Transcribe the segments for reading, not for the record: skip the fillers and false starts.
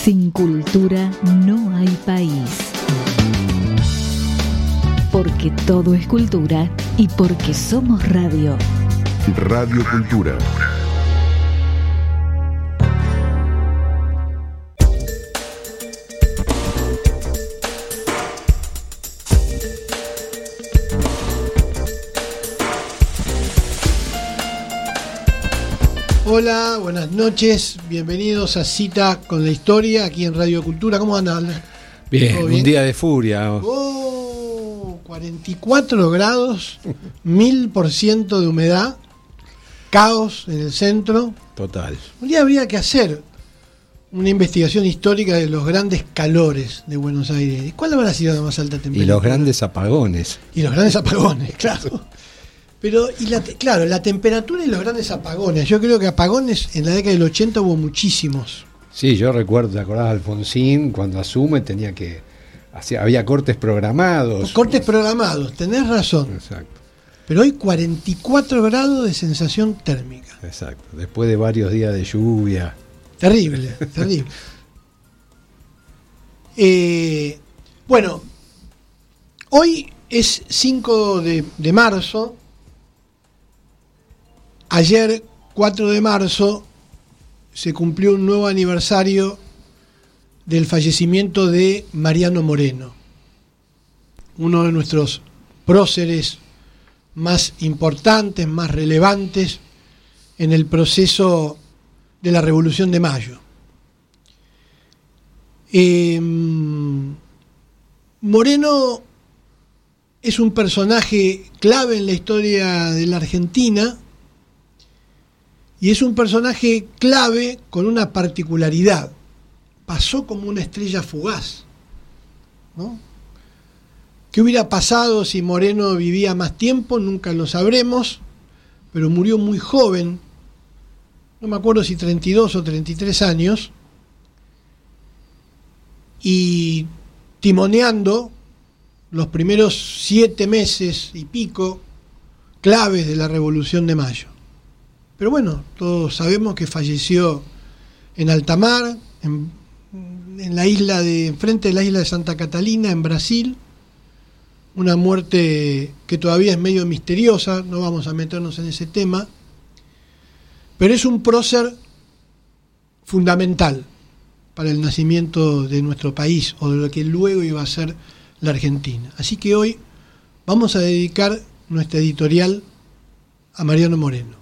Sin cultura no hay país. Porque todo es cultura y porque somos radio. Radio Cultura. Hola, buenas noches, bienvenidos a Cita con la Historia aquí en Radio Cultura. ¿Cómo andan? Bien, un día de furia. 44 grados, 1000% de humedad, caos en el centro. Total. Un día habría que hacer una investigación histórica de los grandes calores de Buenos Aires. ¿Cuál habrá sido la más alta temperatura? Y los grandes apagones. Y los grandes apagones, claro. Pero, claro, la temperatura y los grandes apagones. Yo creo que apagones en la década del 80 hubo muchísimos. Sí, yo recuerdo, ¿te acordás de Alfonsín? Cuando asume tenía que... había cortes programados. Cortes programados, tenés razón. Exacto. Pero hoy 44 grados de sensación térmica. Exacto. Después de varios días de lluvia. Terrible, terrible. Bueno, hoy es 5 de marzo. Ayer, 4 de marzo, se cumplió un nuevo aniversario del fallecimiento de Mariano Moreno, uno de nuestros próceres más importantes, más relevantes en el proceso de la Revolución de Mayo. Moreno es un personaje clave en la historia de la Argentina. Y es un personaje clave con una particularidad. Pasó como una estrella fugaz, ¿no? ¿Qué hubiera pasado si Moreno vivía más tiempo? Nunca lo sabremos, pero murió muy joven, no me acuerdo si 32 o 33 años, y timoneando los primeros 7 meses y pico claves de la Revolución de Mayo. Pero bueno, todos sabemos que falleció en alta mar, en la isla enfrente de la isla de Santa Catalina, en Brasil. Una muerte que todavía es medio misteriosa, no vamos a meternos en ese tema. Pero es un prócer fundamental para el nacimiento de nuestro país, o de lo que luego iba a ser la Argentina. Así que hoy vamos a dedicar nuestra editorial a Mariano Moreno.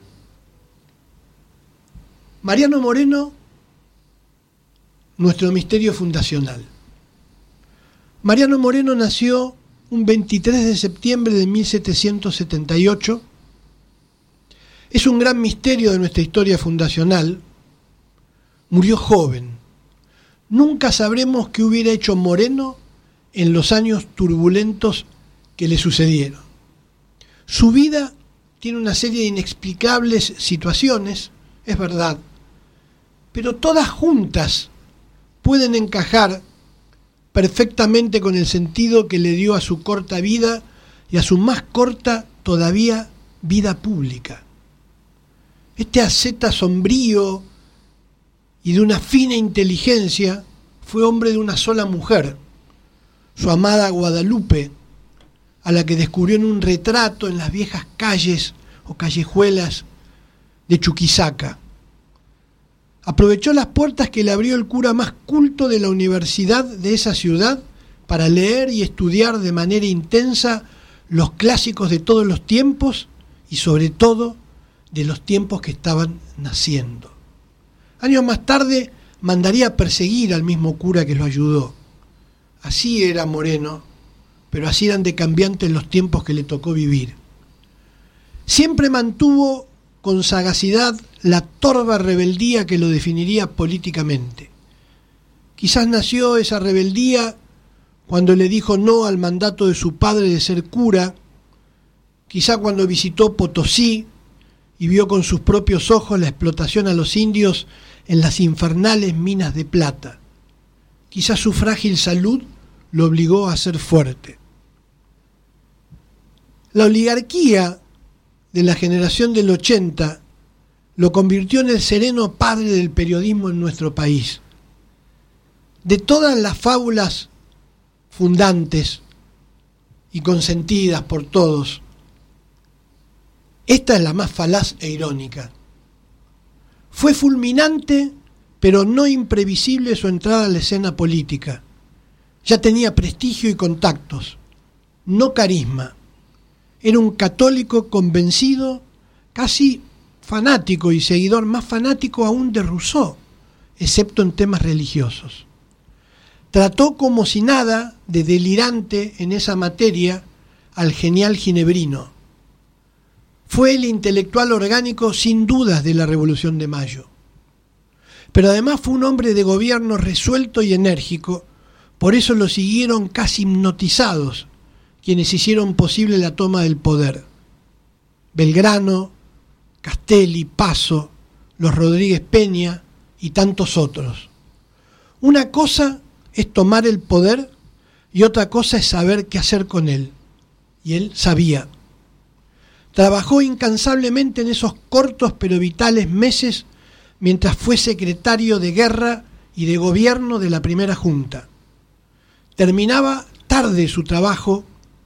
Mariano Moreno, nuestro misterio fundacional. Mariano Moreno nació un 23 de septiembre de 1778. Es un gran misterio de nuestra historia fundacional. Murió joven. Nunca sabremos qué hubiera hecho Moreno en los años turbulentos que le sucedieron. Su vida tiene una serie de inexplicables situaciones, es verdad, pero todas juntas pueden encajar perfectamente con el sentido que le dio a su corta vida y a su más corta todavía vida pública. Este asceta sombrío y de una fina inteligencia fue hombre de una sola mujer, su amada Guadalupe, a la que descubrió en un retrato en las viejas calles o callejuelas de Chuquisaca. Aprovechó las puertas que le abrió el cura más culto de la universidad de esa ciudad para leer y estudiar de manera intensa los clásicos de todos los tiempos y sobre todo de los tiempos que estaban naciendo. Años más tarde mandaría a perseguir al mismo cura que lo ayudó. Así era Moreno, pero así eran de cambiantes los tiempos que le tocó vivir. Siempre mantuvo con sagacidad la torva rebeldía que lo definiría políticamente. Quizás nació esa rebeldía cuando le dijo no al mandato de su padre de ser cura, quizá cuando visitó Potosí y vio con sus propios ojos la explotación a los indios en las infernales minas de plata. Quizá su frágil salud lo obligó a ser fuerte. La oligarquía de la generación del 80 lo convirtió en el sereno padre del periodismo en nuestro país. De todas las fábulas fundantes y consentidas por todos, esta es la más falaz e irónica. Fue fulminante, pero no imprevisible su entrada a la escena política. Ya tenía prestigio y contactos, no carisma. Era un católico convencido, casi fanático y seguidor, más fanático aún de Rousseau, excepto en temas religiosos. Trató como si nada de delirante en esa materia al genial ginebrino. Fue el intelectual orgánico sin dudas de la Revolución de Mayo. Pero además fue un hombre de gobierno resuelto y enérgico, por eso lo siguieron casi hipnotizados quienes hicieron posible la toma del poder. Belgrano, Castelli, Paso, los Rodríguez Peña y tantos otros. Una cosa es tomar el poder y otra cosa es saber qué hacer con él. Y él sabía. Trabajó incansablemente en esos cortos pero vitales meses mientras fue secretario de Guerra y de Gobierno de la primera Junta. Terminaba tarde su trabajo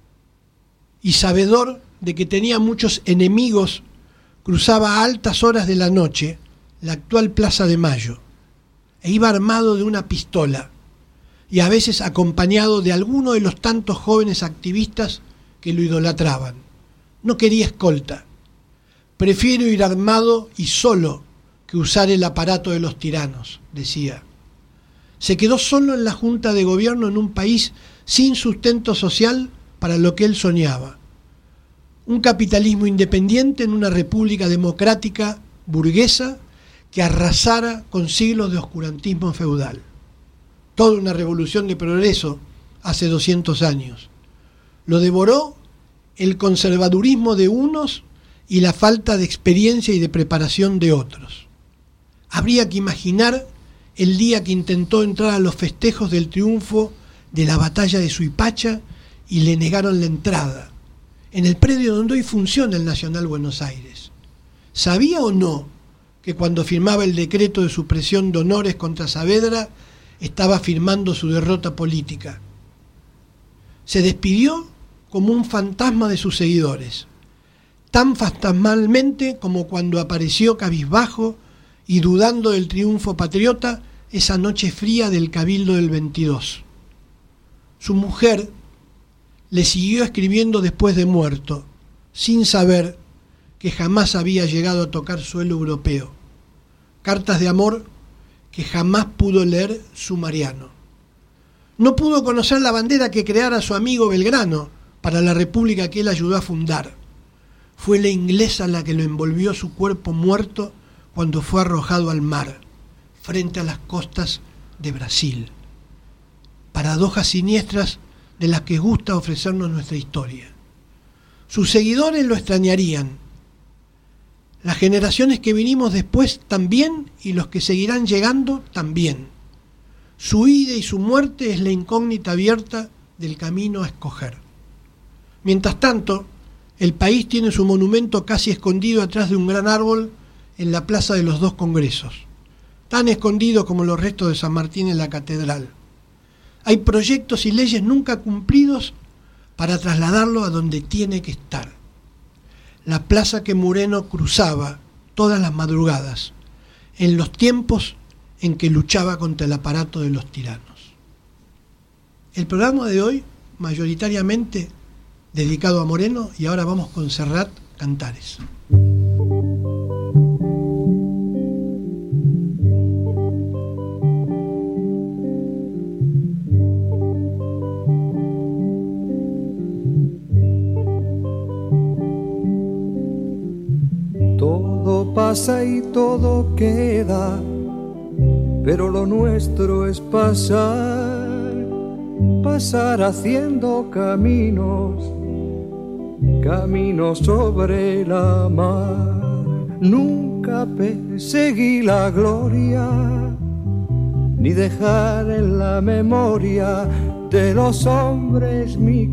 y sabedor de que tenía muchos enemigos, cruzaba a altas horas de la noche la actual Plaza de Mayo e iba armado de una pistola y a veces acompañado de alguno de los tantos jóvenes activistas que lo idolatraban. No quería escolta. Prefiero ir armado y solo que usar el aparato de los tiranos, decía. Se quedó solo en la Junta de Gobierno en un país sin sustento social para lo que él soñaba. Un capitalismo independiente en una república democrática burguesa que arrasara con siglos de oscurantismo feudal. Toda una revolución de progreso hace 200 años. Lo devoró el conservadurismo de unos y la falta de experiencia y de preparación de otros. Habría que imaginar el día que intentó entrar a los festejos del triunfo de la batalla de Suipacha y le negaron la entrada, en el predio donde hoy funciona el Nacional Buenos Aires. ¿Sabía o no que cuando firmaba el decreto de supresión de honores contra Saavedra estaba firmando su derrota política? Se despidió como un fantasma de sus seguidores, tan fantasmalmente como cuando apareció cabizbajo y dudando del triunfo patriota esa noche fría del Cabildo del 22. Su mujer le siguió escribiendo después de muerto, sin saber que jamás había llegado a tocar suelo europeo. Cartas de amor que jamás pudo leer su Mariano. No pudo conocer la bandera que creara su amigo Belgrano para la república que él ayudó a fundar. Fue la inglesa la que lo envolvió su cuerpo muerto cuando fue arrojado al mar, frente a las costas de Brasil. Paradojas siniestras de las que gusta ofrecernos nuestra historia. Sus seguidores lo extrañarían. Las generaciones que vinimos después también, y los que seguirán llegando también. Su vida y su muerte es la incógnita abierta del camino a escoger. Mientras tanto, el país tiene su monumento casi escondido atrás de un gran árbol en la Plaza de los Dos Congresos, tan escondido como los restos de San Martín en la catedral. Hay proyectos y leyes nunca cumplidos para trasladarlo a donde tiene que estar. La plaza que Moreno cruzaba todas las madrugadas, en los tiempos en que luchaba contra el aparato de los tiranos. El programa de hoy, mayoritariamente dedicado a Moreno, y ahora vamos con Serrat Cantares. Todo pasa y todo queda, pero lo nuestro es pasar, pasar haciendo caminos, caminos sobre la mar. Nunca perseguí la gloria, ni dejar en la memoria de los hombres mi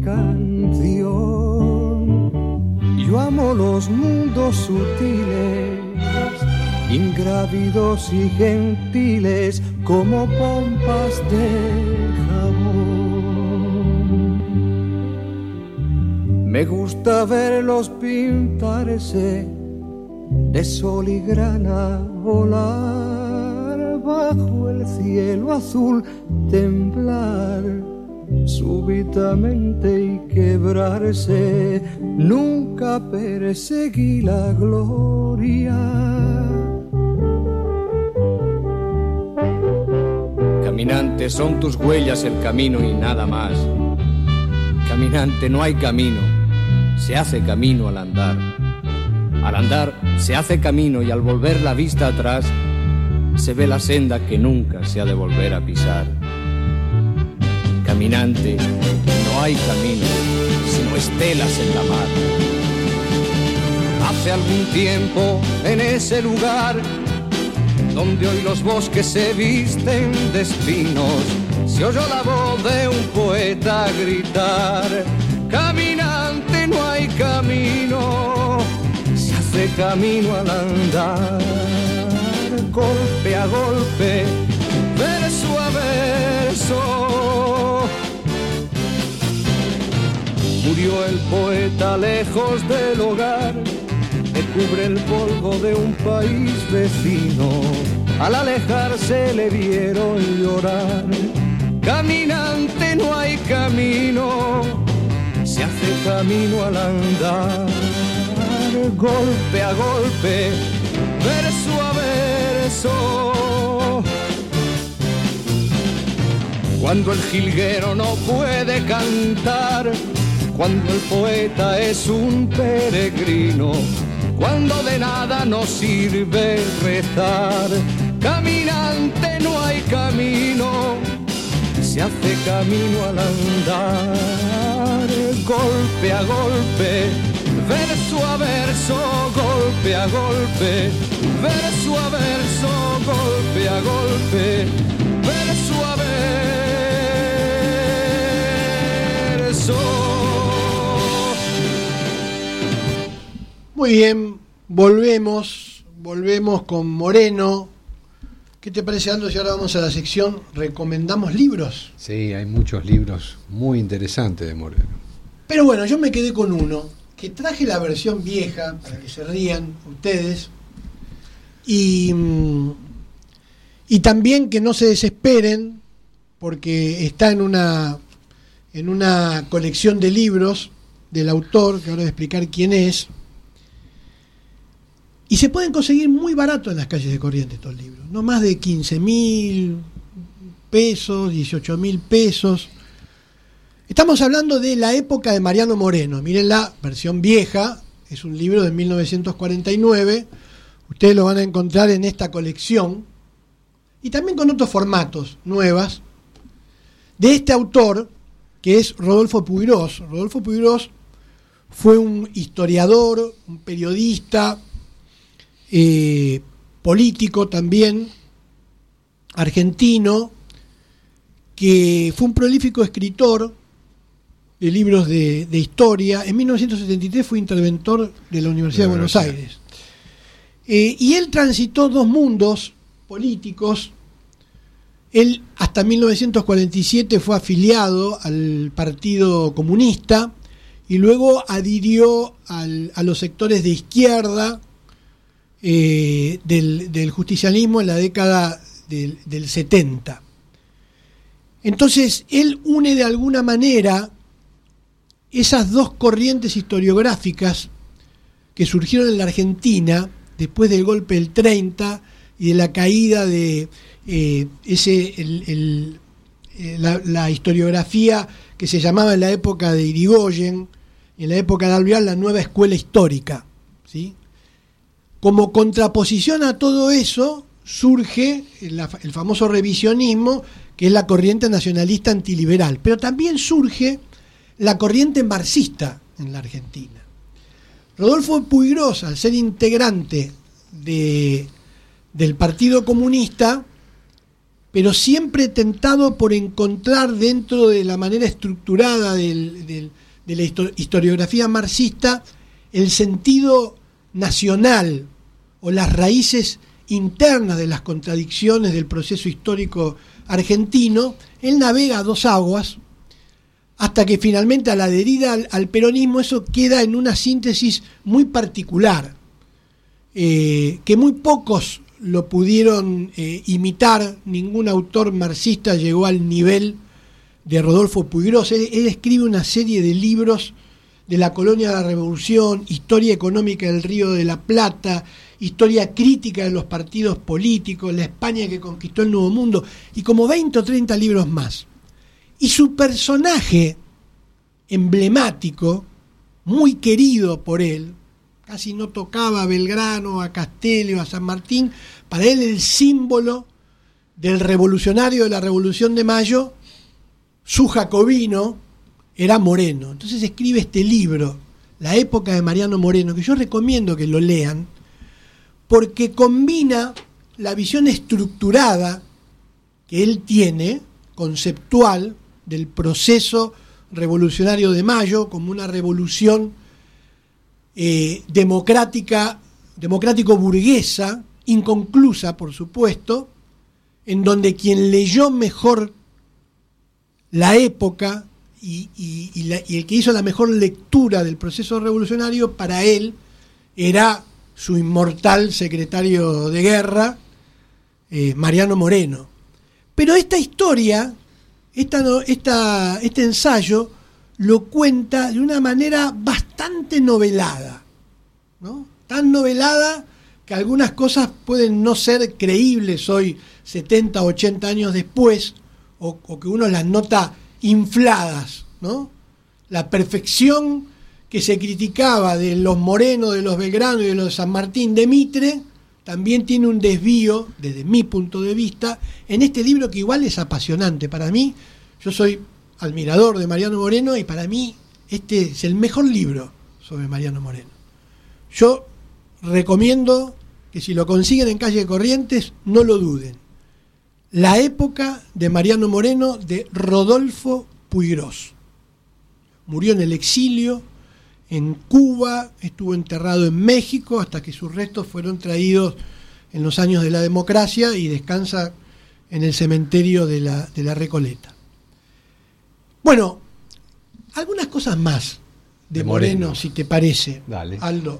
canción. Yo amo los mundos sutiles ingrávidos y gentiles como pompas de jabón. Me gusta verlos pintarse de sol y grana, volar bajo el cielo azul, temblar súbitamente y quebrarse. Nunca perseguí la gloria. Caminante, son tus huellas el camino y nada más. Caminante, no hay camino, se hace camino al andar. Al andar se hace camino y al volver la vista atrás se ve la senda que nunca se ha de volver a pisar. Caminante, no hay camino, sino estelas en la mar. Hace algún tiempo en ese lugar donde hoy los bosques se visten de espinos, se oyó la voz de un poeta gritar: caminante, no hay camino, se hace camino al andar. Golpe a golpe, verso a verso, murió el poeta lejos del hogar, que cubre el polvo de un país vecino. Al alejarse le vieron llorar. Caminante, no hay camino, se hace camino al andar. Golpe a golpe, verso a verso. Cuando el jilguero no puede cantar, cuando el poeta es un peregrino, cuando de nada nos sirve rezar. Caminante, no hay camino, se hace camino al andar. Golpe a golpe, verso a verso, golpe a golpe, verso a verso, golpe a golpe, verso a verso. Muy bien, volvemos con Moreno. ¿Qué te parece, Aldo, si ahora vamos a la sección ¿recomendamos libros? Sí, hay muchos libros muy interesantes de Moreno. Pero bueno, yo me quedé con uno, que traje la versión vieja, para que se rían ustedes, y también que no se desesperen, porque está en una colección de libros del autor, que ahora voy a explicar quién es. Y se pueden conseguir muy barato en las calles de Corrientes estos libros, no más de 15.000 pesos, 18.000 pesos. Estamos hablando de la época de Mariano Moreno. Miren la versión vieja, es un libro de 1949. Ustedes lo van a encontrar en esta colección y también con otros formatos nuevas de este autor, que es Rodolfo Puigros. Rodolfo Puigros fue un historiador, un periodista, político también, argentino, que fue un prolífico escritor de libros de historia. En 1973 fue interventor de la Universidad de Buenos Aires. Y él transitó dos mundos políticos. Él hasta 1947 fue afiliado al Partido Comunista y luego adhirió a los sectores de izquierda del justicialismo en la década del 70. Entonces él une de alguna manera esas dos corrientes historiográficas que surgieron en la Argentina después del golpe del 30 y de la caída de la historiografía que se llamaba en la época de Irigoyen, en la época de Alvear, la nueva escuela histórica, ¿sí? Como contraposición a todo eso surge el famoso revisionismo, que es la corriente nacionalista antiliberal, pero también surge la corriente marxista en la Argentina. Rodolfo Puigros, al ser integrante del Partido Comunista, pero siempre tentado por encontrar dentro de la manera estructurada de la historiografía marxista el sentido nacional o las raíces internas de las contradicciones del proceso histórico argentino, él navega a dos aguas hasta que finalmente, a la adherida al peronismo, eso queda en una síntesis muy particular, que muy pocos lo pudieron imitar. Ningún autor marxista llegó al nivel de Rodolfo Puiggrós. Él escribe una serie de libros de la colonia de la Revolución, historia económica del Río de la Plata, historia crítica de los partidos políticos, la España que conquistó el Nuevo Mundo, y como 20 o 30 libros más. Y su personaje emblemático, muy querido por él, casi no tocaba a Belgrano, a Castello, a San Martín, para él el símbolo del revolucionario de la Revolución de Mayo, su jacobino, era Moreno. Entonces escribe este libro, La época de Mariano Moreno, que yo recomiendo que lo lean, porque combina la visión estructurada que él tiene, conceptual, del proceso revolucionario de Mayo como una revolución democrático-burguesa, inconclusa, por supuesto, en donde quien leyó mejor la época y el que hizo la mejor lectura del proceso revolucionario, para él era su inmortal secretario de guerra, Mariano Moreno. Pero esta historia, este ensayo, lo cuenta de una manera bastante novelada, ¿no? Tan novelada que algunas cosas pueden no ser creíbles hoy, 70, 80 años después, o que uno las nota infladas, ¿no? La perfección que se criticaba de los Moreno, de los Belgrano y de los San Martín de Mitre, también tiene un desvío, desde mi punto de vista, en este libro que igual es apasionante. Para mí, yo soy admirador de Mariano Moreno y para mí este es el mejor libro sobre Mariano Moreno. Yo recomiendo que si lo consiguen en Calle Corrientes, no lo duden. La época de Mariano Moreno, de Rodolfo Puiggrós. Murió en el exilio, en Cuba, estuvo enterrado en México hasta que sus restos fueron traídos en los años de la democracia y descansa en el cementerio de la Recoleta. Bueno, algunas cosas más de Moreno, si te parece. Dale. Aldo.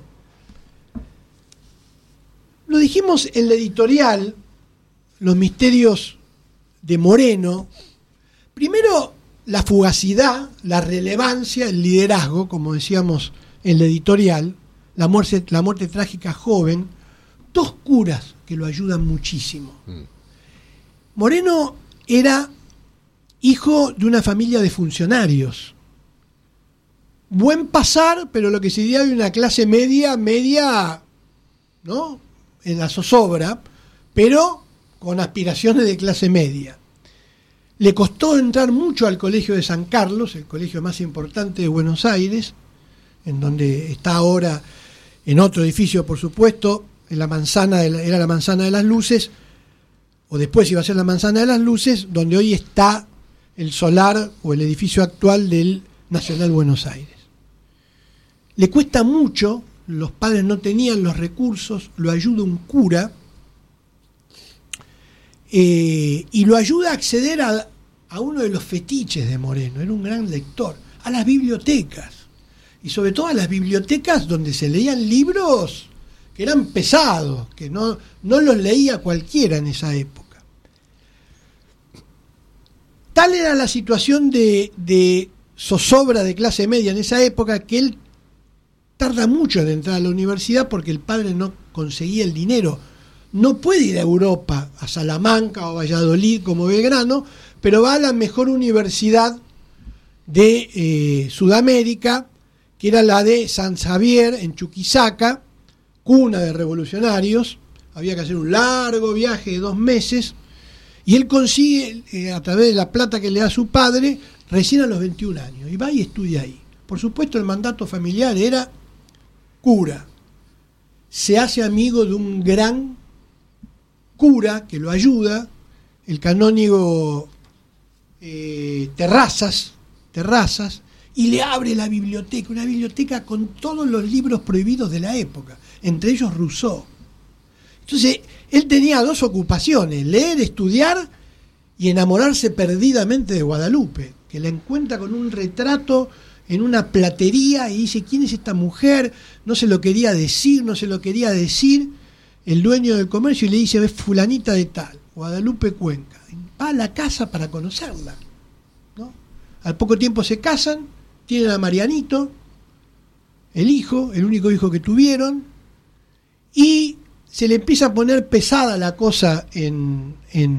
Lo dijimos en la editorial, Los misterios de Moreno. Primero, la fugacidad, la relevancia, el liderazgo, como decíamos en la editorial, la muerte trágica joven, dos curas que lo ayudan muchísimo. Moreno era hijo de una familia de funcionarios. Buen pasar, pero lo que se diría de una clase media, ¿no? En la zozobra, pero con aspiraciones de clase media. Le costó entrar mucho al Colegio de San Carlos, el colegio más importante de Buenos Aires, en donde está ahora, en otro edificio, por supuesto, en la manzana era la Manzana de las Luces, o después iba a ser la Manzana de las Luces, donde hoy está el solar o el edificio actual del Nacional Buenos Aires. Le cuesta mucho, los padres no tenían los recursos, lo ayuda un cura, y lo ayuda a acceder a uno de los fetiches de Moreno. Era un gran lector, a las bibliotecas, y sobre todo a las bibliotecas donde se leían libros que eran pesados, que no los leía cualquiera en esa época. Tal era la situación de zozobra de clase media en esa época que él tarda mucho en entrar a la universidad porque el padre no conseguía el dinero. No puede ir a Europa, a Salamanca o a Valladolid como Belgrano, pero va a la mejor universidad de Sudamérica, que era la de San Xavier, en Chuquisaca, cuna de revolucionarios. Había que hacer un largo viaje de 2 meses, y él consigue, a través de la plata que le da su padre, recién a los 21 años, y va y estudia ahí. Por supuesto, el mandato familiar era cura. Se hace amigo de un gran cura que lo ayuda, el canónigo Terrazas, y le abre la biblioteca, una biblioteca con todos los libros prohibidos de la época, entre ellos Rousseau. Entonces, él tenía dos ocupaciones: leer, estudiar y enamorarse perdidamente de Guadalupe, que la encuentra con un retrato en una platería y dice: ¿quién es esta mujer? No se lo quería decir. El dueño del comercio, y le dice: es fulanita de tal, Guadalupe Cuenca. Va a la casa para conocerla, ¿no? Al poco tiempo se casan, tienen a Marianito, el único hijo que tuvieron, y se le empieza a poner pesada la cosa en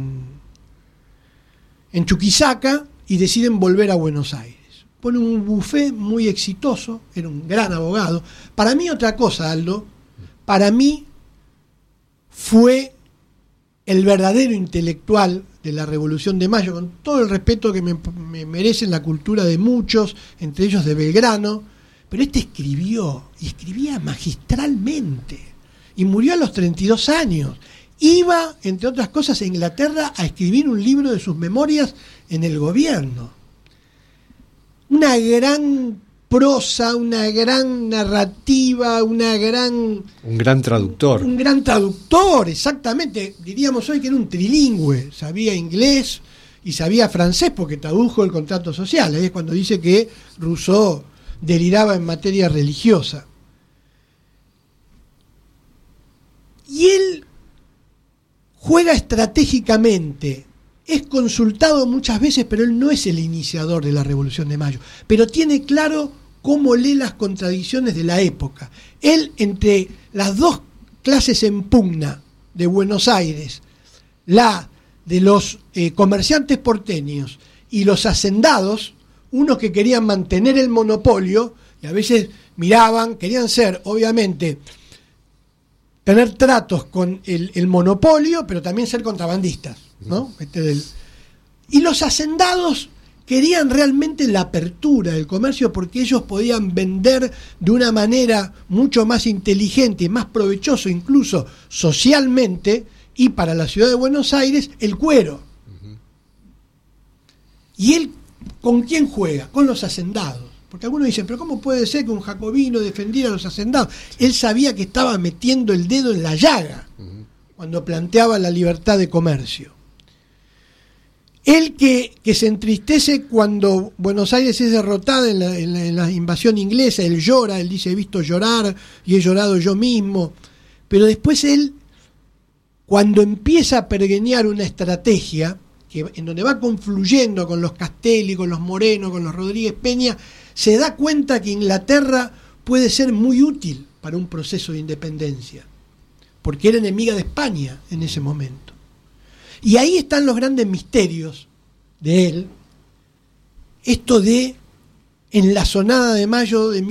Chuquisaca y deciden volver a Buenos Aires. Pone un buffet muy exitoso, era un gran abogado. Para mí otra cosa, Aldo, para mí fue el verdadero intelectual de la Revolución de Mayo, con todo el respeto que me merecen la cultura de muchos, entre ellos de Belgrano, pero escribía magistralmente, y murió a los 32 años. Iba, entre otras cosas, a Inglaterra a escribir un libro de sus memorias en el gobierno. Una gran prosa, una gran narrativa, un gran traductor. Un gran traductor, exactamente. Diríamos hoy que era un trilingüe, sabía inglés y sabía francés porque tradujo el Contrato Social. Ahí es cuando dice que Rousseau deliraba en materia religiosa. Y él juega estratégicamente, es consultado muchas veces, pero él no es el iniciador de la Revolución de Mayo, pero tiene claro cómo lee las contradicciones de la época. Él, entre las dos clases en pugna de Buenos Aires, la de los comerciantes porteños y los hacendados, unos que querían mantener el monopolio y a veces querían ser, obviamente, tener tratos con el monopolio, pero también ser contrabandistas, ¿no? Y los hacendados querían realmente la apertura del comercio porque ellos podían vender de una manera mucho más inteligente y más provechoso, incluso socialmente, y para la ciudad de Buenos Aires, el cuero. Y él, ¿con quién juega? Con los hacendados. Porque algunos dicen: pero ¿cómo puede ser que un jacobino defendiera a los hacendados? Él sabía que estaba metiendo el dedo en la llaga cuando planteaba la libertad de comercio. Él que se entristece cuando Buenos Aires es derrotada en la invasión inglesa, él llora, él dice: he visto llorar y he llorado yo mismo. Pero después él, cuando empieza a pergeñar una estrategia, en donde va confluyendo con los Castelli, con los Moreno, con los Rodríguez Peña, se da cuenta que Inglaterra puede ser muy útil para un proceso de independencia, porque era enemiga de España en ese momento. Y ahí están los grandes misterios de él. Esto de, en la Sonada de Mayo de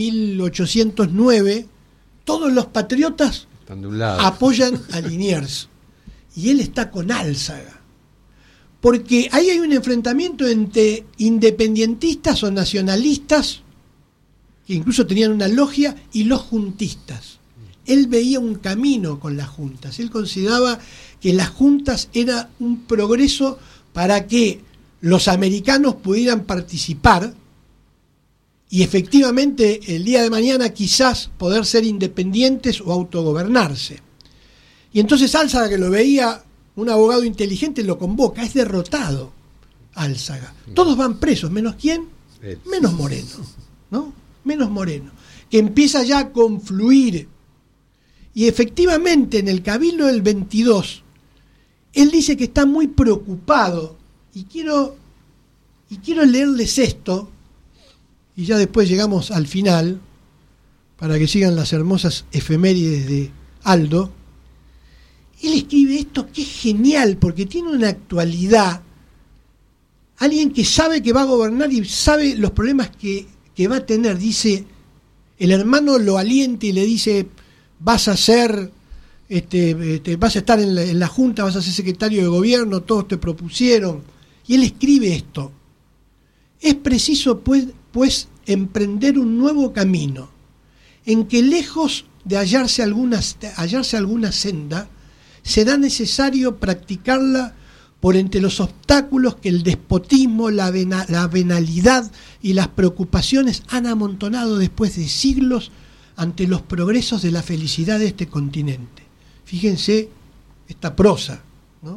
1809, todos los patriotas apoyan a Liniers, y él está con Álzaga. Porque ahí hay un enfrentamiento entre independentistas o nacionalistas, que incluso tenían una logia, y los juntistas. Él veía un camino con las juntas. Él consideraba que las juntas era un progreso para que los americanos pudieran participar y efectivamente el día de mañana quizás poder ser independientes o autogobernarse. Y entonces Álzaga, que lo veía un abogado inteligente, lo convoca. Es derrotado Álzaga. Todos van presos, menos ¿quién? Menos Moreno, ¿no? Menos Moreno, que empieza ya a confluir. Y efectivamente en el Cabildo del 22, él dice que está muy preocupado, y quiero leerles esto, y ya después llegamos al final, para que sigan las hermosas efemérides de Aldo. Él escribe esto que es genial, porque tiene una actualidad. Alguien que sabe que va a gobernar y sabe los problemas que va a tener. Dice, el hermano lo alienta y le dice: vas a ser, vas a estar en la Junta, vas a ser secretario de gobierno, todos te propusieron. Y él escribe esto: es preciso pues emprender un nuevo camino, en que lejos de hallarse alguna senda, será necesario practicarla por entre los obstáculos que el despotismo, la venalidad y las preocupaciones han amontonado después de siglos ante los progresos de la felicidad de este continente. Fíjense esta prosa, ¿no?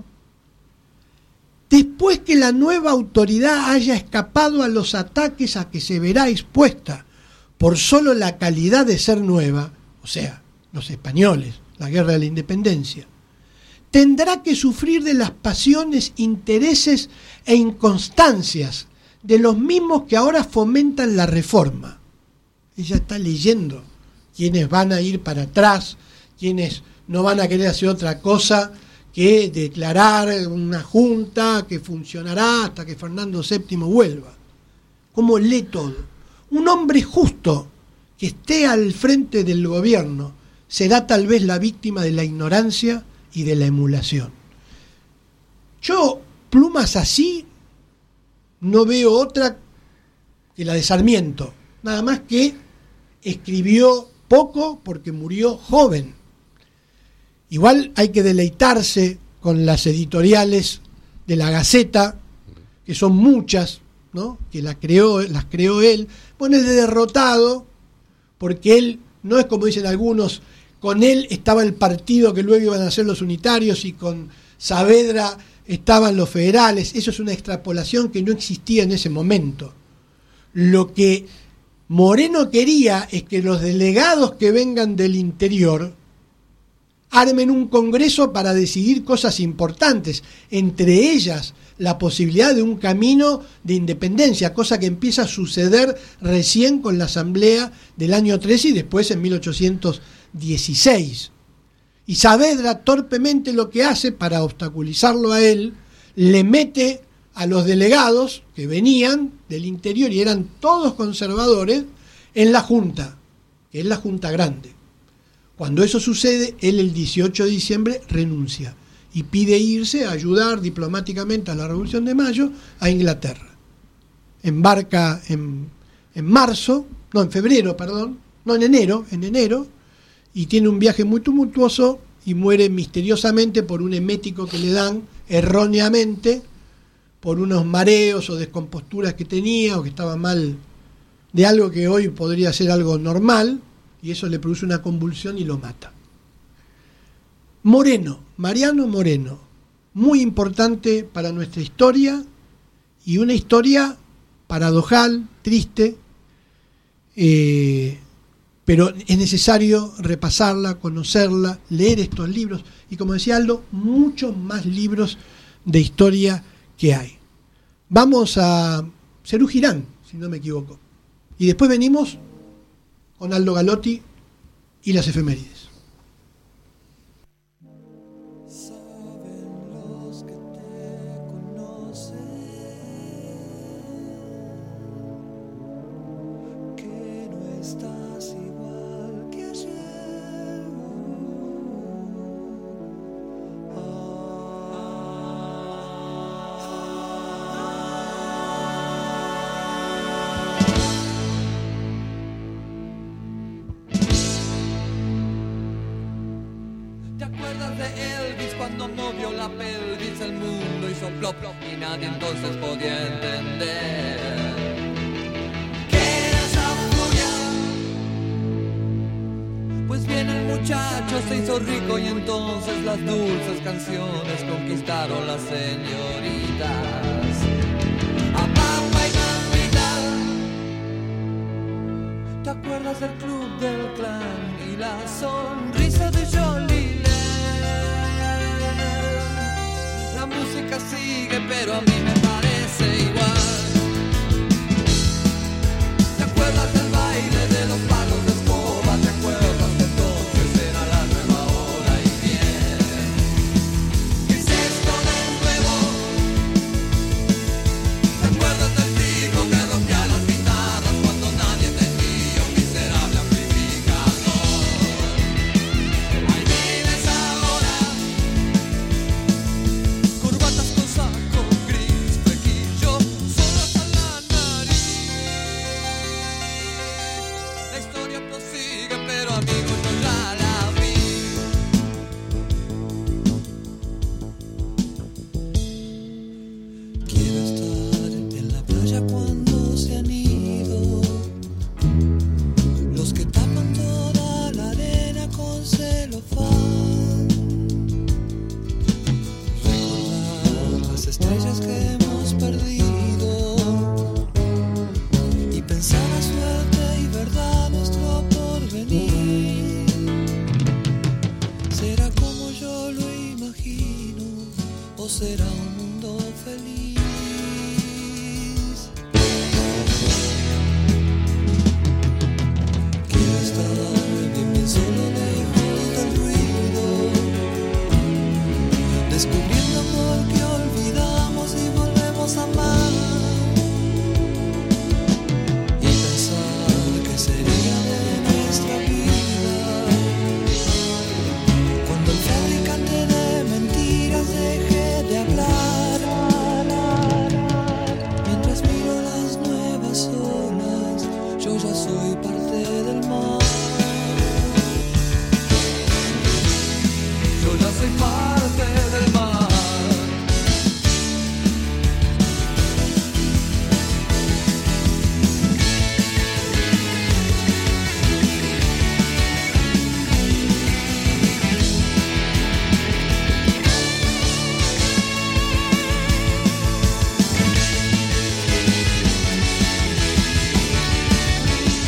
Después que la nueva autoridad haya escapado a los ataques a que se verá expuesta por solo la calidad de ser nueva, o sea, los españoles, la guerra de la independencia, tendrá que sufrir de las pasiones, intereses e inconstancias de los mismos que ahora fomentan la reforma. Ella está leyendo quienes van a ir para atrás, quienes no van a querer hacer otra cosa que declarar una junta que funcionará hasta que Fernando VII vuelva. ¿Cómo lee todo? Un hombre justo que esté al frente del gobierno será tal vez la víctima de la ignorancia y de la emulación. Yo, plumas así, no veo otra que la de Sarmiento, nada más que escribió poco porque murió joven. Igual hay que deleitarse con las editoriales de la Gaceta, que son muchas, ¿no? Que las creó él. Bueno, es de derrotado, porque él, no es como dicen algunos, con él estaba el partido que luego iban a ser los unitarios y con Saavedra estaban los federales. Eso es una extrapolación que no existía en ese momento. Lo que Moreno quería es que los delegados que vengan del interior armen un congreso para decidir cosas importantes, entre ellas la posibilidad de un camino de independencia, cosa que empieza a suceder recién con la asamblea del año 13 y después en 1816. Y Saavedra torpemente lo que hace para obstaculizarlo a él, le mete a los delegados que venían del interior y eran todos conservadores en la Junta, que es la Junta Grande. Cuando eso sucede, él el 18 de diciembre renuncia y pide irse a ayudar diplomáticamente a la Revolución de Mayo a Inglaterra. Embarca en enero, y tiene un viaje muy tumultuoso y muere misteriosamente por un emético que le dan erróneamente, por unos mareos o descomposturas que tenía o que estaba mal de algo que hoy podría ser algo normal, y eso le produce una convulsión y lo mata. Mariano Moreno, muy importante para nuestra historia y una historia paradojal, triste, pero es necesario repasarla, conocerla, leer estos libros y, como decía Aldo, muchos más libros de historia que hay. Vamos a Cerú Girán, si no me equivoco, y después venimos con Aldo Galotti y las efemérides.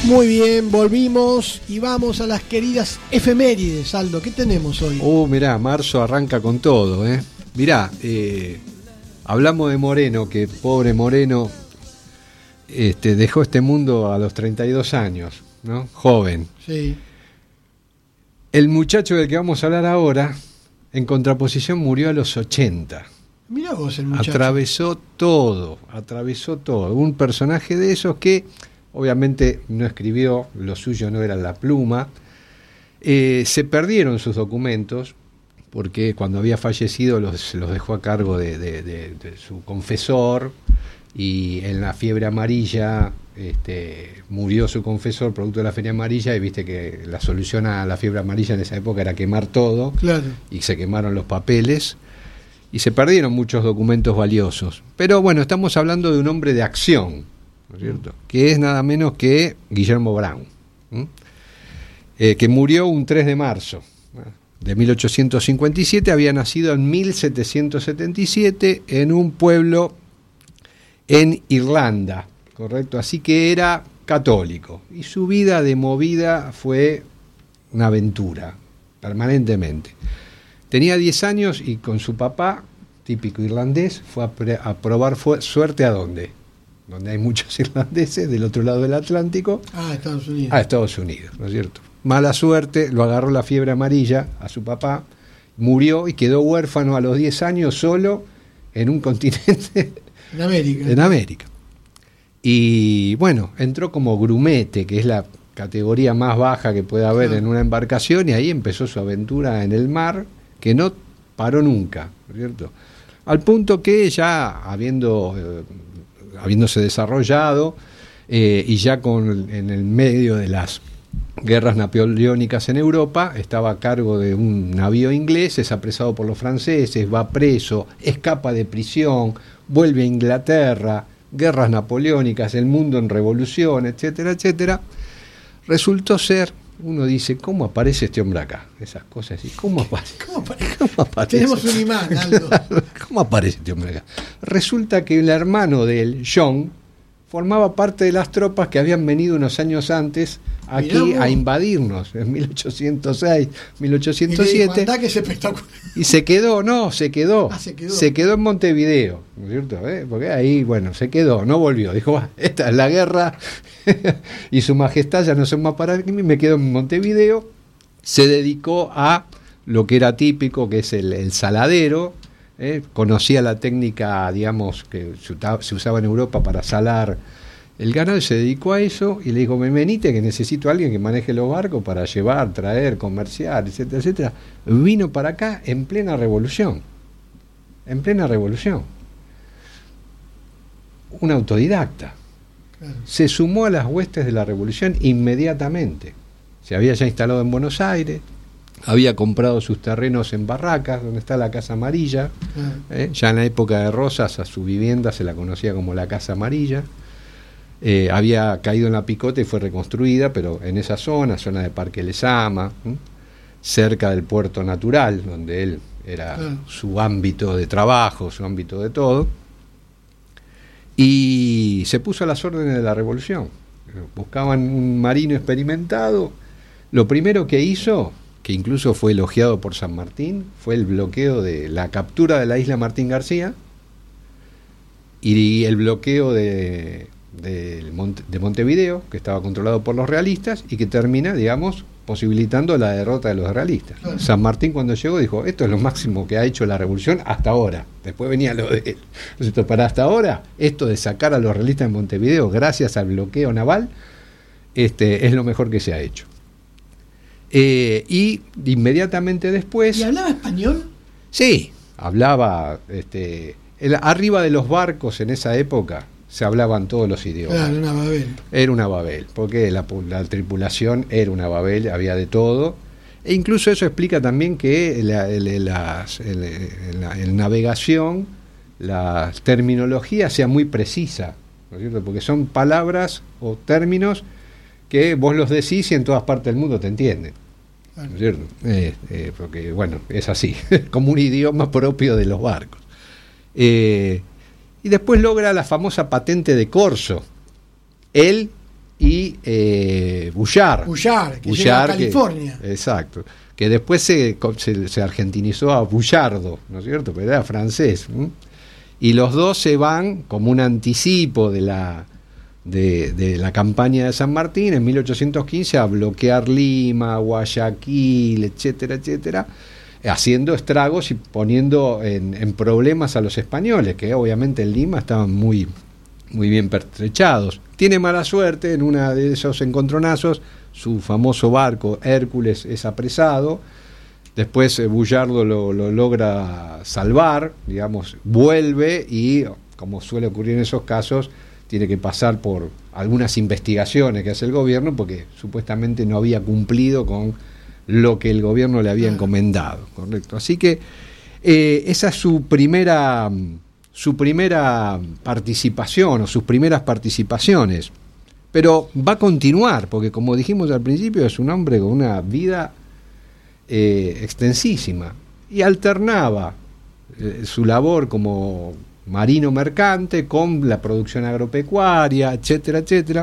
Muy bien, volvimos y vamos a las queridas efemérides, Aldo. ¿Qué tenemos hoy? Mirá, marzo arranca con todo, ¿eh? Mirá, hablamos de Moreno, que pobre Moreno dejó este mundo a los 32 años, ¿no? Joven. Sí. El muchacho del que vamos a hablar ahora, en contraposición, murió a los 80. Mirá vos el muchacho. Atravesó todo. Un personaje de esos que obviamente no escribió, lo suyo no era la pluma. Se perdieron sus documentos porque cuando había fallecido los dejó a cargo de su confesor, y en la fiebre amarilla murió su confesor producto de la fiebre amarilla, y viste que la solución a la fiebre amarilla en esa época era quemar todo. Claro. Y se quemaron los papeles y se perdieron muchos documentos valiosos. Pero bueno, estamos hablando de un hombre de acción, ¿no es cierto? Que es nada menos que Guillermo Brown, que murió un 3 de marzo de 1857, había nacido en 1777 en un pueblo en Irlanda, ¿correcto? Así que era católico, y su vida de movida fue una aventura, permanentemente. Tenía 10 años y con su papá, típico irlandés, fue a probar suerte ¿a dónde? Donde hay muchos irlandeses, del otro lado del Atlántico. Estados Unidos. A Estados Unidos, ¿no es cierto? Mala suerte, lo agarró la fiebre amarilla a su papá, murió y quedó huérfano a los 10 años solo en un continente. En América. En América. Y bueno, entró como grumete, que es la categoría más baja que puede haber en una embarcación, y ahí empezó su aventura en el mar, que no paró nunca, ¿no es cierto? Al punto que ya habiéndose desarrollado y ya en el medio de las guerras napoleónicas en Europa, estaba a cargo de un navío inglés, es apresado por los franceses, va preso, escapa de prisión, vuelve a Inglaterra, guerras napoleónicas, el mundo en revolución, etcétera, etcétera. Resultó ser, uno dice, ¿cómo aparece este hombre acá? Esas cosas así, ¿cómo aparece? ¿Cómo aparece? Tenemos un imán, Aldo. ¿Cómo aparece este hombre acá? Resulta que el hermano de él, John, formaba parte de las tropas que habían venido unos años antes aquí a invadirnos, en 1806, 1807. Y que es espectacular. Y se quedó Se quedó en Montevideo, ¿no es cierto? Porque ahí, bueno, se quedó, no volvió. Dijo, esta es la guerra y su majestad ya no son más para mí, me quedo en Montevideo. Se dedicó a lo que era típico, que es el saladero. Conocía la técnica, digamos, que se usaba en Europa para salar el ganado, y se dedicó a eso, y le dijo, venite que necesito a alguien que maneje los barcos para llevar, traer, comerciar, etcétera, etcétera. Vino para acá en plena revolución. Un autodidacta. Claro. Se sumó a las huestes de la revolución inmediatamente. Se había ya instalado en Buenos Aires, había comprado sus terrenos en Barracas, donde está la Casa Amarilla. Ya en la época de Rosas a su vivienda se la conocía como la Casa Amarilla. Había caído en la picota y fue reconstruida, pero en esa zona de Parque Lezama, cerca del puerto natural, donde él era su ámbito de trabajo, su ámbito de todo. Y se puso a las órdenes de la revolución. Buscaban un marino experimentado. Lo primero que hizo, que incluso fue elogiado por San Martín, fue el bloqueo de la captura de la isla Martín García y el bloqueo de Montevideo, que estaba controlado por los realistas y que termina, digamos, posibilitando la derrota de los realistas. Claro. San Martín, cuando llegó, dijo, esto es lo máximo que ha hecho la revolución hasta ahora. Después venía lo de él. Entonces, para hasta ahora, esto de sacar a los realistas en Montevideo gracias al bloqueo naval, es lo mejor que se ha hecho. Y inmediatamente después... ¿Y hablaba español? Sí, hablaba... arriba de los barcos en esa época se hablaban todos los idiomas. Claro, una Babel. Era una Babel, porque la tripulación era una Babel, había de todo. E incluso eso explica también que en navegación la terminología sea muy precisa, ¿no es cierto? Porque son palabras o términos que vos los decís y en todas partes del mundo te entienden, ¿no es cierto? Porque, bueno, es así, como un idioma propio de los barcos. Y después logra la famosa patente de corso, él y Bullard. Que llega a California. Exacto. Que después se argentinizó a Bullardo, ¿no es cierto? Pero era francés. Y los dos se van como un anticipo de la campaña de San Martín en 1815 a bloquear Lima, Guayaquil, etcétera, etcétera, haciendo estragos y poniendo en problemas a los españoles, que obviamente en Lima estaban muy, muy bien pertrechados. Tiene mala suerte, en uno de esos encontronazos su famoso barco Hércules es apresado. Después Bullardo lo logra salvar, digamos, vuelve y, como suele ocurrir en esos casos, tiene que pasar por algunas investigaciones que hace el gobierno porque supuestamente no había cumplido con lo que el gobierno le había encomendado, ¿correcto? Así que esa es su primera participación o sus primeras participaciones. Pero va a continuar, porque como dijimos al principio, es un hombre con una vida extensísima y alternaba su labor como marino mercante con la producción agropecuaria, etcétera, etcétera,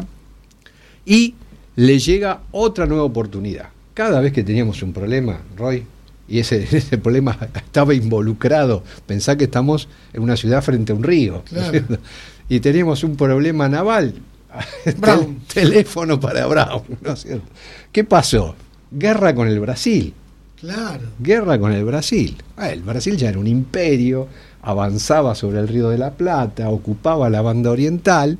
y le llega otra nueva oportunidad. Cada vez que teníamos un problema, Roy, y ese problema estaba involucrado, pensá que estamos en una ciudad frente a un río, claro. ¿no? Y teníamos un problema naval, Brown. teléfono para Brown, ¿no es cierto? ¿Qué pasó? Guerra con el Brasil. Claro. Guerra con el Brasil. El Brasil ya era un imperio, avanzaba sobre el Río de la Plata, ocupaba la banda oriental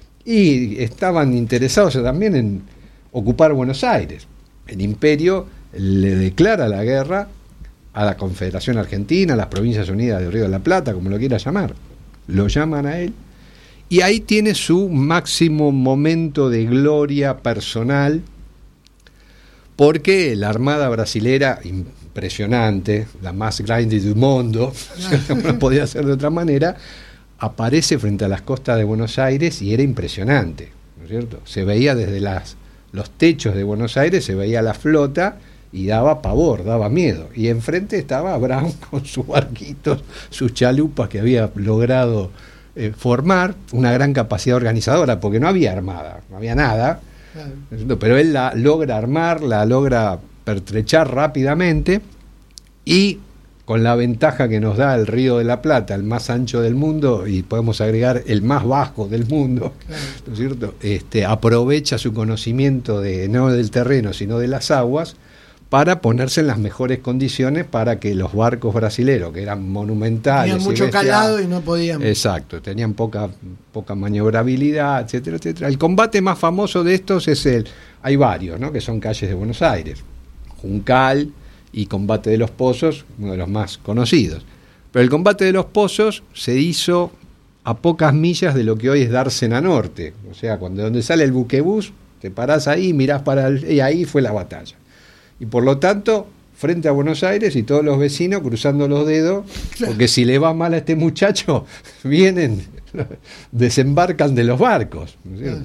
y estaban interesados también en ocupar Buenos Aires. El imperio le declara la guerra a la Confederación Argentina, a las Provincias Unidas del Río de la Plata, como lo quiera llamar. Lo llaman a él y ahí tiene su máximo momento de gloria personal, porque la armada brasilera, impresionante, la más grande del mundo, no podía ser de otra manera, aparece frente a las costas de Buenos Aires y era impresionante, ¿no es cierto? Se veía desde los techos de Buenos Aires, se veía la flota y daba pavor, daba miedo. Y enfrente estaba Brown con sus barquitos, sus chalupas que había logrado formar, una gran capacidad organizadora, porque no había armada, no había nada. Claro. Pero él la logra armar, la logra pertrechar rápidamente y con la ventaja que nos da el Río de la Plata, el más ancho del mundo y podemos agregar el más bajo del mundo, claro. ¿No es cierto? Aprovecha su conocimiento no del terreno sino de las aguas para ponerse en las mejores condiciones para que los barcos brasileros, que eran monumentales, tenían mucho calado y no podían. Exacto, tenían poca maniobrabilidad, etcétera, etcétera. El combate más famoso de estos es hay varios, ¿no? Que son calles de Buenos Aires, Juncal y Combate de los Pozos, uno de los más conocidos. Pero el Combate de los Pozos se hizo a pocas millas de lo que hoy es Dársena Norte, o sea, donde sale el buquebús, te parás ahí, mirás y ahí fue la batalla. Y por lo tanto, frente a Buenos Aires y todos los vecinos cruzando los dedos, porque si le va mal a este muchacho, vienen, desembarcan de los barcos, ¿no es cierto?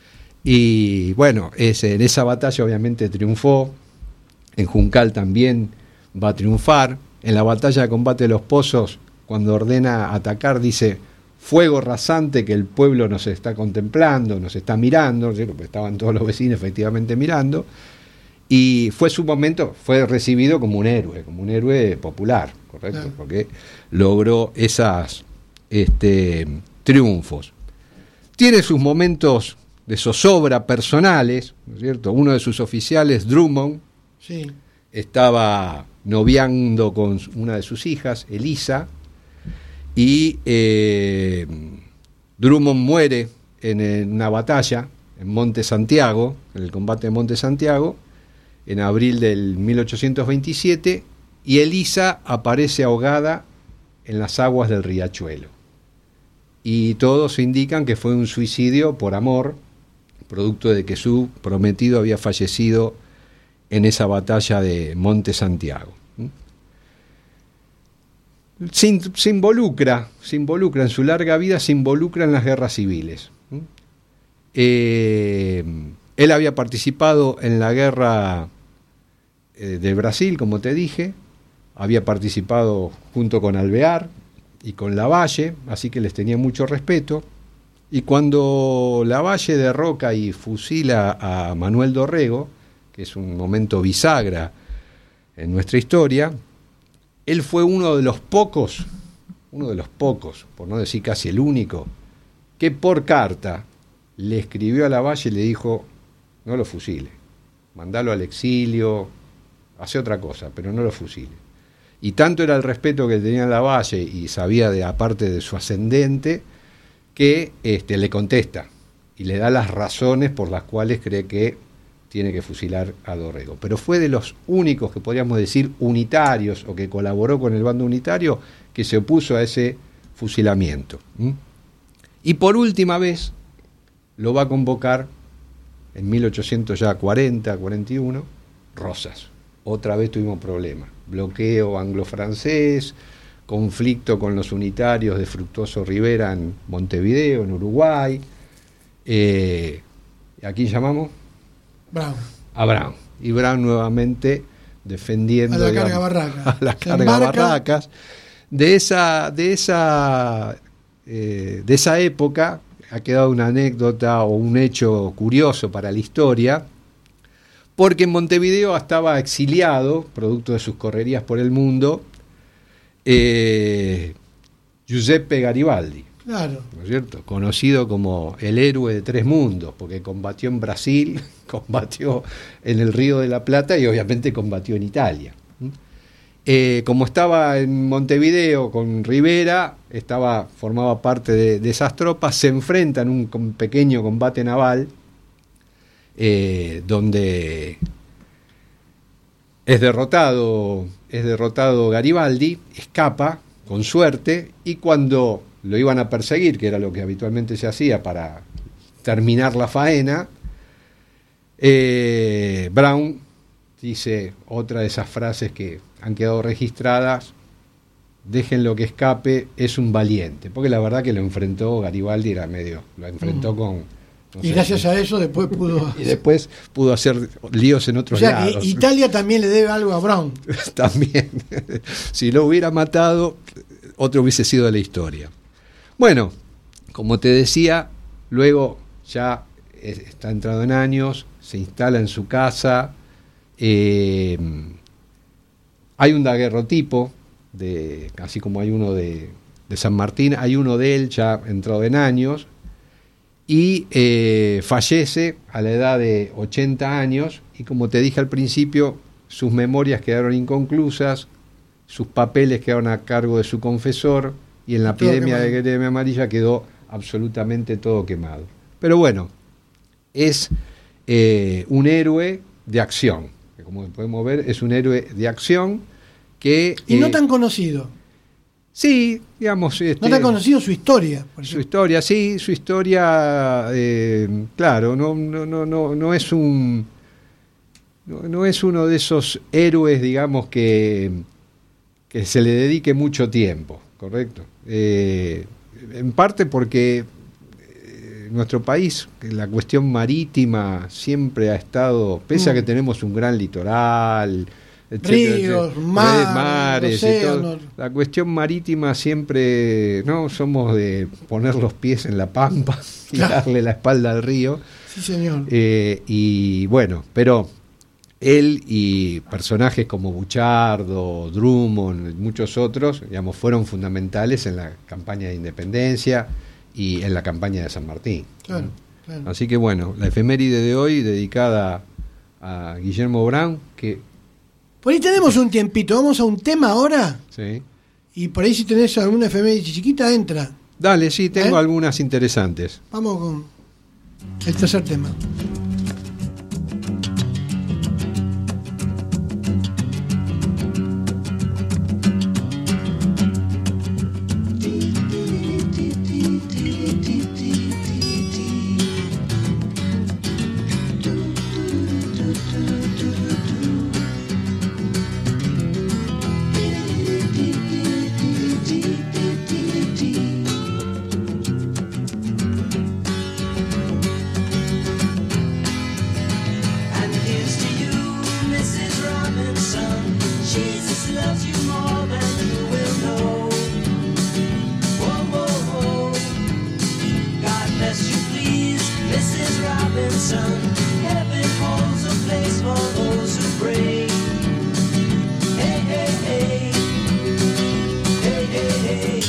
Y bueno, en esa batalla obviamente triunfó, en Juncal también va a triunfar, en la batalla de Combate de los Pozos, cuando ordena atacar, dice, fuego rasante que el pueblo nos está contemplando, nos está mirando, ¿no es cierto? Porque estaban todos los vecinos efectivamente mirando. Y fue su momento, fue recibido como un héroe popular, ¿correcto? Claro. Porque logró esos triunfos. Tiene sus momentos de zozobra personales, ¿no es cierto? Uno de sus oficiales, Drummond, sí, estaba noviando con una de sus hijas, Elisa, y Drummond muere en una batalla en Monte Santiago, en el combate de Monte Santiago, en abril del 1827, y Elisa aparece ahogada en las aguas del riachuelo. Y todos indican que fue un suicidio por amor, producto de que su prometido había fallecido en esa batalla de Monte Santiago. Se involucra en su larga vida, se involucra en las guerras civiles. Él había participado en la guerra de Brasil, como te dije, había participado junto con Alvear y con Lavalle, así que les tenía mucho respeto. Y cuando Lavalle derroca y fusila a Manuel Dorrego, que es un momento bisagra en nuestra historia, él fue uno de los pocos, por no decir casi el único, que por carta le escribió a Lavalle y le dijo: no lo fusile, mandalo al exilio, hace otra cosa, pero no lo fusile. Y tanto era el respeto que tenía Lavalle y sabía aparte de su ascendente, que le contesta y le da las razones por las cuales cree que tiene que fusilar a Dorrego. Pero fue de los únicos que podríamos decir unitarios, o que colaboró con el bando unitario, que se opuso a ese fusilamiento. Y por última vez lo va a convocar en 1840-41 Rosas. Otra vez tuvimos problemas, bloqueo anglo-francés, conflicto con los unitarios de Fructuoso Rivera en Montevideo, en Uruguay. ¿A quién llamamos? Bravo. A Brown. Y Brown nuevamente defendiendo a la carga barracas. A la carga barracas. De esa época ha quedado una anécdota o un hecho curioso para la historia, porque en Montevideo estaba exiliado, producto de sus correrías por el mundo, Giuseppe Garibaldi. Claro. ¿No es cierto? Conocido como el héroe de tres mundos, porque combatió en Brasil, combatió en el Río de la Plata y obviamente combatió en Italia. Como estaba en Montevideo con Rivera, formaba parte de esas tropas, se enfrentan en un pequeño combate naval, donde es derrotado Garibaldi, escapa con suerte, y cuando lo iban a perseguir, que era lo que habitualmente se hacía para terminar la faena, Brown dice otra de esas frases que han quedado registradas: déjenlo que escape, es un valiente, porque la verdad que lo enfrentó Garibaldi, lo enfrentó con... y gracias a eso después pudo... Y después pudo hacer líos en otros lados. Que Italia también le debe algo a Brown. También. Si lo hubiera matado, otro hubiese sido de la historia. Bueno, como te decía, luego ya está entrado en años, se instala en su casa, hay un daguerrotipo, así como hay uno de San Martín, hay uno de él ya entrado en años, y fallece a la edad de 80 años, y como te dije al principio, sus memorias quedaron inconclusas, sus papeles quedaron a cargo de su confesor, y en la epidemia de gremia amarilla quedó absolutamente todo quemado. Pero bueno, es un héroe de acción, que como podemos ver es un héroe de acción que... Y no tan conocido. Sí, digamos... no tan conocido su historia. Su historia, claro, no es uno de esos héroes, digamos, que se le dedique mucho tiempo, ¿correcto? En parte porque nuestro país, la cuestión marítima siempre ha estado, pese a que tenemos un gran litoral, ríos, mares, océanos. La cuestión marítima siempre, ¿no? Somos de poner los pies en la pampa y darle la espalda al río. Sí, señor. Y bueno, pero él y personajes como Buchardo, Drummond y muchos otros, digamos, fueron fundamentales en la campaña de independencia y en la campaña de San Martín. Claro, claro. Así que bueno, la efeméride de hoy dedicada a Guillermo Brown, que... Por ahí tenemos un tiempito, vamos a un tema ahora. Sí. Y por ahí si tenés alguna efeméride chiquita, entra. Dale, sí, tengo algunas interesantes. Vamos con el tercer tema. Robinson. Heaven holds a place for those who pray. Hey, hey, hey. Hey, hey, hey.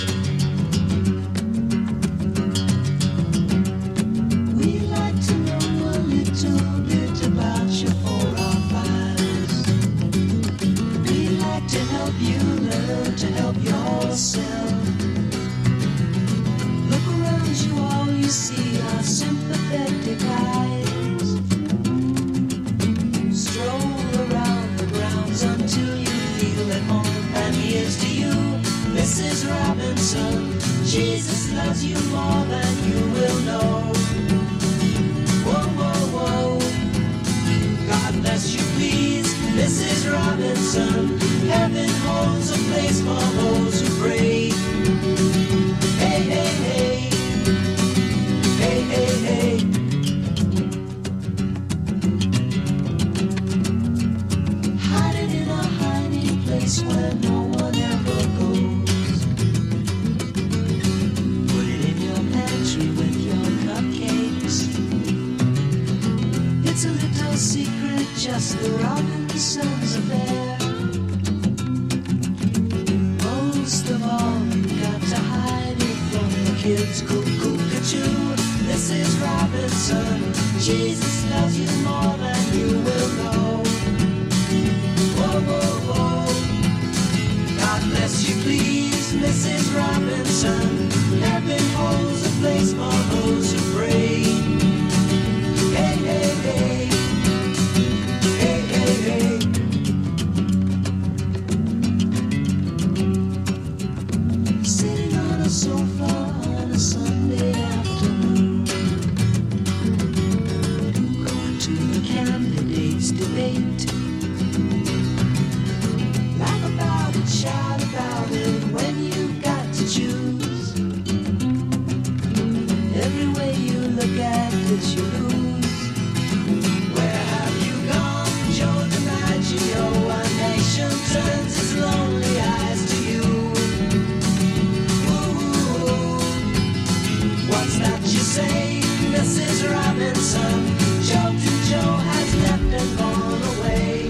We'd like to know a little bit about your forefathers. We'd like to help you learn to help yourself. Look around you, all you see are sympathetic eyes. Stroll around the grounds until you feel at home. And here's to you, Mrs. Robinson. Jesus loves you more than you will know. Whoa, whoa, whoa. God bless you, please, Mrs. Robinson. Heaven holds a place for those who pray. Hey, hey, hey. Hey, hey, hey. Hiding in a hiding place where no one ever goes. Put it in your pantry with your cupcakes. It's a little secret, just the Robinsons affair. Most of all, you got to hide it from the kids. Cuckoo-cuckoo, Mrs. Robinson. Jesus loves you more than you will know. Whoa, whoa, whoa. God bless you, please, Mrs. Robinson. Heaven holds a place for those who pray. Hey, hey, hey. Hey, hey, hey. Sitting on a sofa on a Sunday afternoon, going to the candidates' debate. Laugh about it, shout about it when you've got to choose. Every way you look at it, you lose. Where have you gone, Joe DiMaggio? A nation turns its lonely eyes to you. Ooh, what's that you say, Mrs. Robinson? Joe has left and gone away.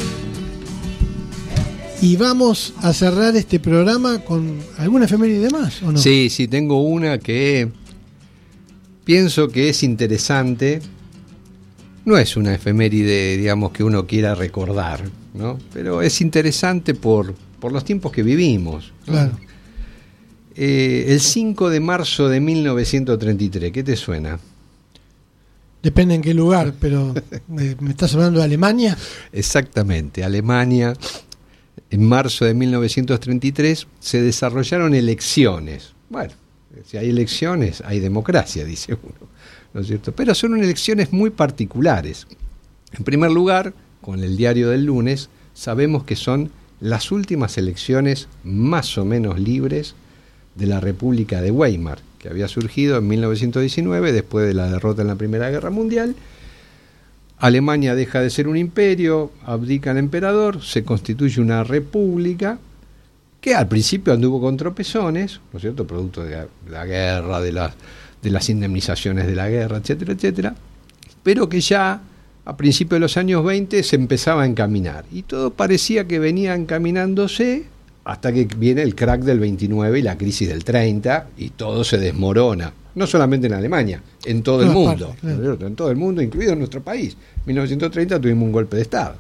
Y vamos a cerrar este programa con alguna efeméride más, ¿o no? Sí, tengo una que pienso que es interesante. No es una efeméride, digamos, que uno quiera recordar, ¿no? Pero es interesante por los tiempos que vivimos, ¿no? Claro. El 5 de marzo de 1933, ¿qué te suena? Depende en qué lugar, pero ¿me estás hablando de Alemania? Exactamente, Alemania. En marzo de 1933 se desarrollaron elecciones. Bueno, si hay elecciones, hay democracia, dice uno, ¿no es cierto? Pero son elecciones muy particulares. En primer lugar, con el diario del lunes, sabemos que son las últimas elecciones más o menos libres de la República de Weimar, que había surgido en 1919 después de la derrota en la Primera Guerra Mundial. Alemania deja de ser un imperio, abdica el emperador, se constituye una república que al principio anduvo con tropezones, ¿no es cierto?, producto de la guerra, de las indemnizaciones de la guerra, etcétera, etcétera, pero que ya a principios de los años 20 se empezaba a encaminar y todo parecía que venía encaminándose hasta que viene el crack del 29 y la crisis del 30 y todo se desmorona. No solamente en Alemania, en todo el mundo, claro. En todo el mundo, incluido en nuestro país. En 1930 tuvimos un golpe de Estado.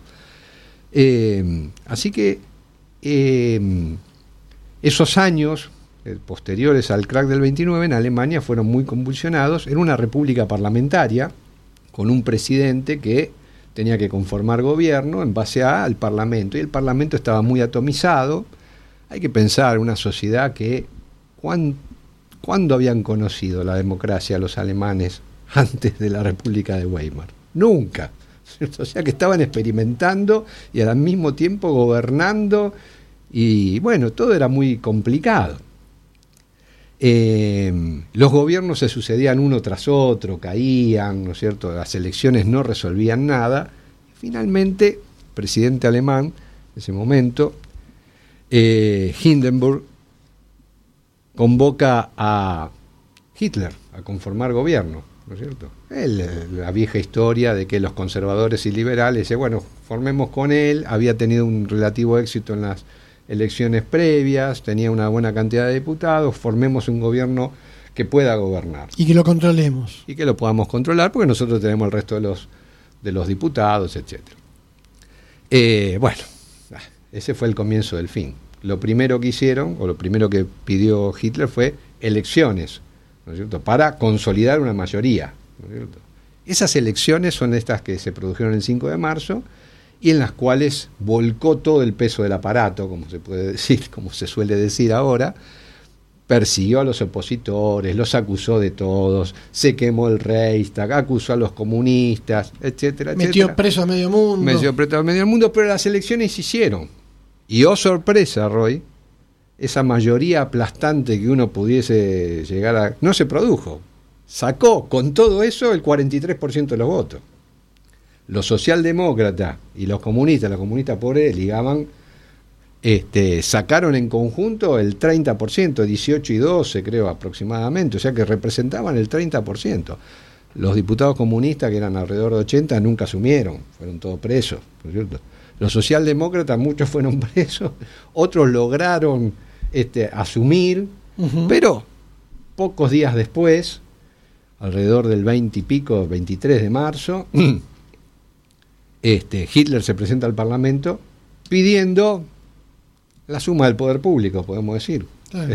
Así que esos años posteriores al crack del 29 en Alemania fueron muy convulsionados. Era una república parlamentaria con un presidente que tenía que conformar gobierno en base al Parlamento, y el Parlamento estaba muy atomizado. Hay que pensar, una sociedad que ¿cuándo habían conocido la democracia los alemanes antes de la República de Weimar? Nunca. O sea que estaban experimentando y al mismo tiempo gobernando, y bueno, todo era muy complicado. Los gobiernos se sucedían uno tras otro, caían, ¿no es cierto? Las elecciones no resolvían nada. Finalmente, el presidente alemán, en ese momento, Hindenburg, convoca a Hitler a conformar gobierno. ¿no es cierto? La vieja historia de que los conservadores y liberales, bueno, formemos con él, había tenido un relativo éxito en las elecciones previas, tenía una buena cantidad de diputados, formemos un gobierno que pueda gobernar. Y que lo controlemos. Y que lo podamos controlar, porque nosotros tenemos el resto de los diputados, etcétera. Bueno, ese fue el comienzo del fin. Lo primero que hicieron, o lo primero que pidió Hitler fue elecciones, ¿no es cierto?, para consolidar una mayoría, ¿no es cierto? Esas elecciones son estas que se produjeron el 5 de marzo y en las cuales volcó todo el peso del aparato, como se puede decir, como se suele decir ahora, persiguió a los opositores, los acusó de todos, se quemó el Reichstag, acusó a los comunistas, etcétera, metió preso a medio mundo. Metió preso a medio mundo, pero las elecciones se hicieron. Y oh sorpresa, Roy, esa mayoría aplastante que uno pudiese llegar a... no se produjo. Sacó con todo eso el 43% de los votos. Los socialdemócratas y los comunistas por él, ligaban, sacaron en conjunto el 30%, 18 y 12 creo aproximadamente, o sea que representaban el 30%. Los diputados comunistas, que eran alrededor de 80, nunca asumieron, fueron todos presos, ¿no es cierto? Los socialdemócratas, muchos fueron presos, otros lograron asumir, pero pocos días después, alrededor del 20 y pico, 23 de marzo, Hitler se presenta al Parlamento pidiendo la suma del poder público, podemos decir. Claro.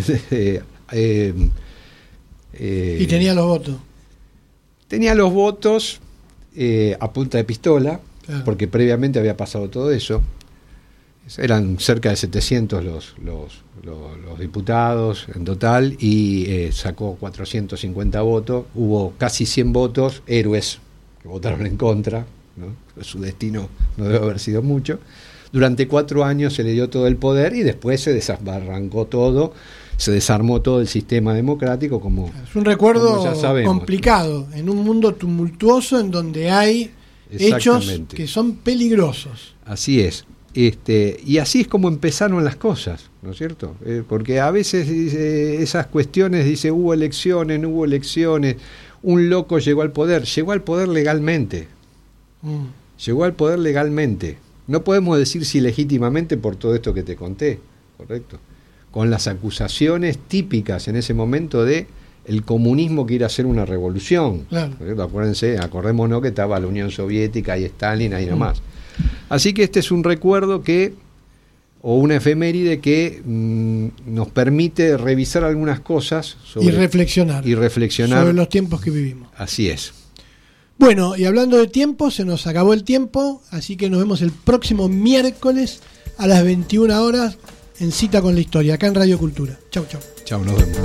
Y tenía los votos. Tenía los votos a punta de pistola, claro, porque previamente había pasado todo eso. Eran cerca de 700 los diputados en total y sacó 450 votos. Hubo casi 100 votos, héroes que votaron en contra, ¿no? Su destino no debe haber sido mucho. Durante 4 años se le dio todo el poder y después se desbarrancó todo, se desarmó todo el sistema democrático. Es un recuerdo complicado, en un mundo tumultuoso en donde hay hechos que son peligrosos. Así es. Y así es como empezaron las cosas, ¿no es cierto? Porque a veces esas cuestiones, dice, hubo elecciones, no hubo elecciones, un loco llegó al poder legalmente. Llegó al poder legalmente. No podemos decir si legítimamente por todo esto que te conté, ¿correcto? Con las acusaciones típicas en ese momento de el comunismo quiere hacer una revolución. Claro. Acordémonos que estaba la Unión Soviética y Stalin ahí nomás. Así que este es un recuerdo o una efeméride que nos permite revisar algunas cosas y reflexionar sobre los tiempos que vivimos. Así es. Bueno, y hablando de tiempo, se nos acabó el tiempo, así que nos vemos el próximo miércoles a las 21 horas en Cita con la Historia, acá en Radio Cultura. Chau, chau. Chau, nos vemos.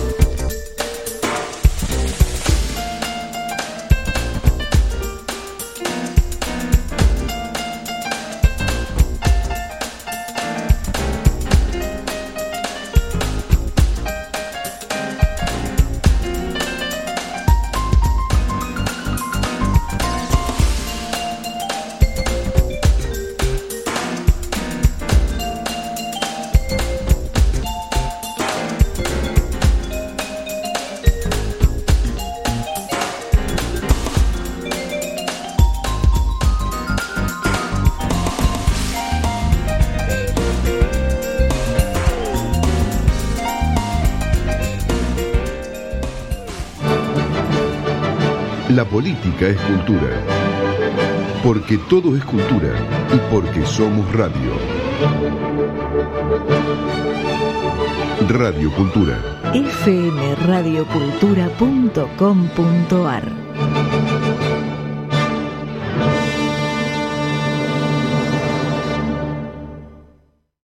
La política es cultura, porque todo es cultura y porque somos radio. Radio Cultura. fmradiocultura.com.ar